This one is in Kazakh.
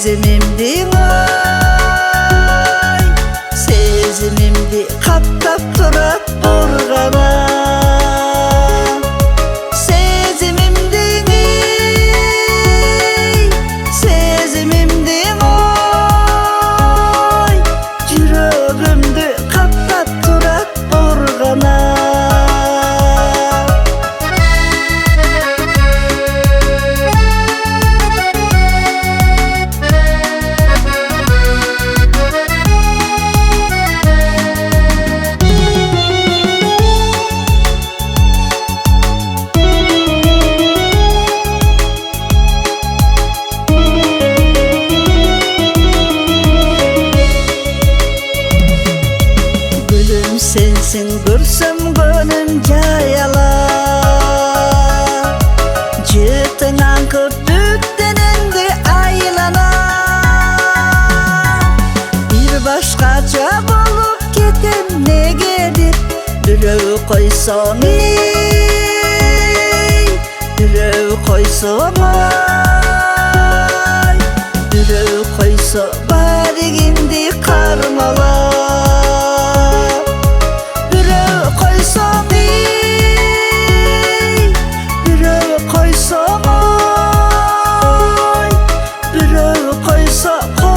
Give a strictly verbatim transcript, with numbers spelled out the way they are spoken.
Сезимимди ой, сезимимди каптап турат бургана. Сезимимди сезимимди ой, жүрөгүмдү каптап турат бургана. Sensin görsem gönlüm jayala, jıtыңан көптүктененди айлана. Бир башкача болуп кетем негедир, бирөө койсоң эй, бирөө койсоң ой, бирөө койсо баригинди кармала. So